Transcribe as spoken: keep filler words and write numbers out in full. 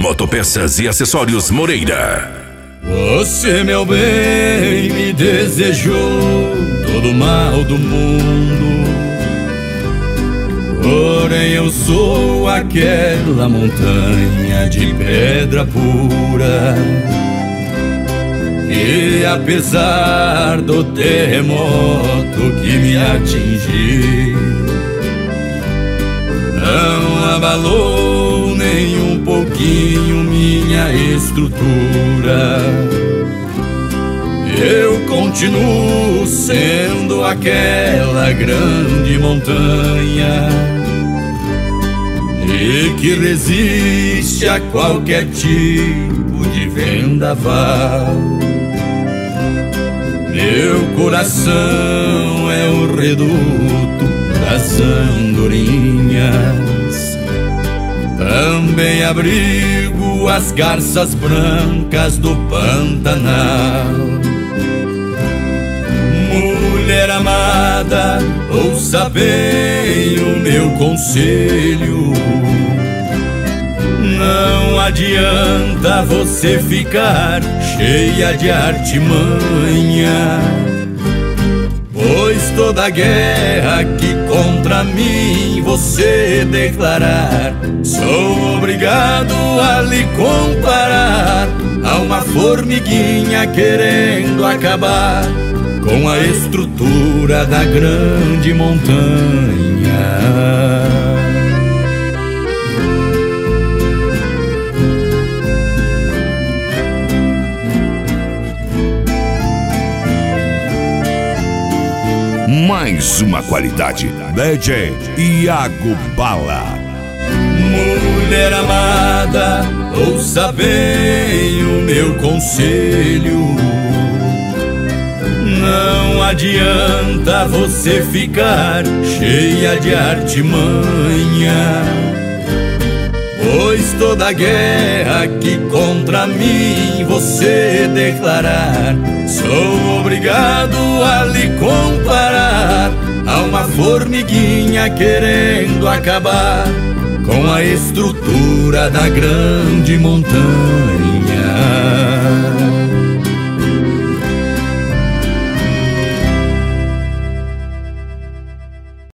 Motopeças e Acessórios Moreira. Você, meu bem, me desejou todo o mal do mundo, porém eu sou aquela montanha de pedra pura, e apesar do terremoto que me atingiu, não abalou nem um pouquinho minha estrutura. Eu continuo sendo aquela grande montanha e que resiste a qualquer tipo de vendaval. Meu coração é o reduto das andorinhas, também abrigo as garças brancas do Pantanal. Mulher amada, ouça bem o meu conselho. Não adianta você ficar cheia de artimanha, pois toda guerra que contra mim você declarar, sou obrigado a lhe comparar a uma formiguinha querendo acabar com a estrutura da grande montanha. Mais uma qualidade. D J Iago Bala. Mulher amada, ouça bem o meu conselho. Não adianta você ficar cheia de artimanha, pois toda guerra que contra mim você declarar, sou obrigado a lhe comparar a uma formiguinha querendo acabar com a estrutura da grande montanha.